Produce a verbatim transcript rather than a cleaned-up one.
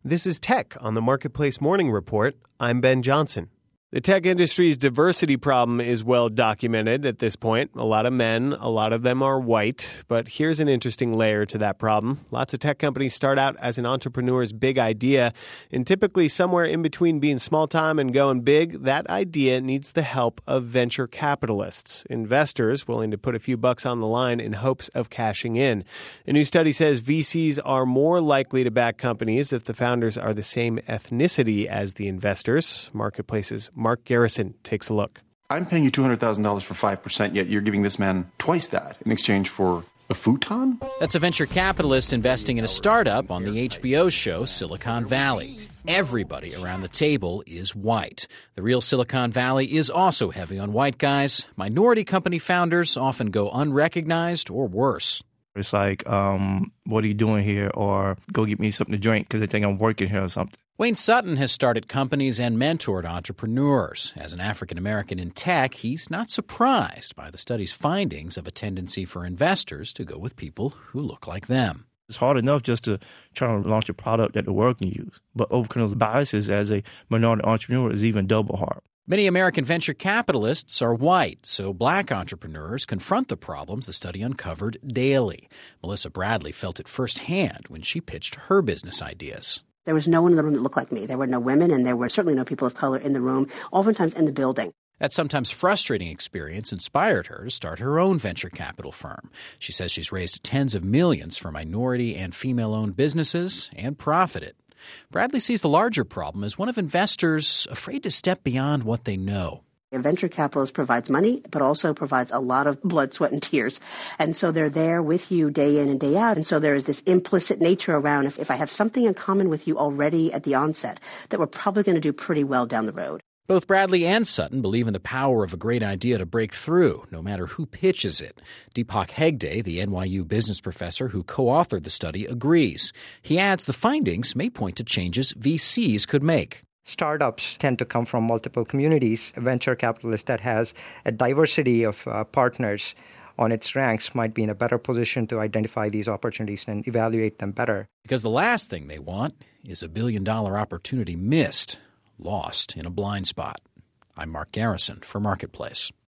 This is Tech on the Marketplace Morning Report. I'm Ben Johnson. The tech industry's diversity problem is well documented at this point. A lot of men, a lot of them are white. But here's an interesting layer to that problem. Lots of tech companies start out as an entrepreneur's big idea, and typically somewhere in between being small-time and going big, that idea needs the help of venture capitalists, investors willing to put a few bucks on the line in hopes of cashing in. A new study says V Cs are more likely to back companies if the founders are the same ethnicity as the investors. Marketplace's Mark Garrison takes a look. I'm paying you two hundred thousand dollars for five percent, yet you're giving this man twice that in exchange for a futon? That's a venture capitalist investing in a startup on the H B O show Silicon Valley. Everybody around the table is white. The real Silicon Valley is also heavy on white guys. Minority company founders often go unrecognized or worse. It's like, um, what are you doing here? Or go get me something to drink because they think I'm working here or something. Wayne Sutton has started companies and mentored entrepreneurs. As an African-American in tech, he's not surprised by the study's findings of a tendency for investors to go with people who look like them. It's hard enough just to try to launch a product that the world can use. But overcoming those biases as a minority entrepreneur is even double hard. Many American venture capitalists are white, so black entrepreneurs confront the problems the study uncovered daily. Melissa Bradley felt it firsthand when she pitched her business ideas. There was no one in the room that looked like me. There were no women, and there were certainly no people of color in the room, oftentimes in the building. That sometimes frustrating experience inspired her to start her own venture capital firm. She says she's raised tens of millions for minority and female-owned businesses and profited. Bradley sees the larger problem as one of investors afraid to step beyond what they know. A venture capitalist provides money, but also provides a lot of blood, sweat, and tears. And so they're there with you day in and day out. And so there is this implicit nature around, if, if I have something in common with you already at the onset, that we're probably going to do pretty well down the road. Both Bradley and Sutton believe in the power of a great idea to break through, no matter who pitches it. Deepak Hegde, the N Y U business professor who co-authored the study, agrees. He adds the findings may point to changes V Cs could make. Startups tend to come from multiple communities. A venture capitalist that has a diversity of uh, partners on its ranks might be in a better position to identify these opportunities and evaluate them better. Because the last thing they want is a billion-dollar opportunity missed, lost in a blind spot. I'm Mark Garrison for Marketplace.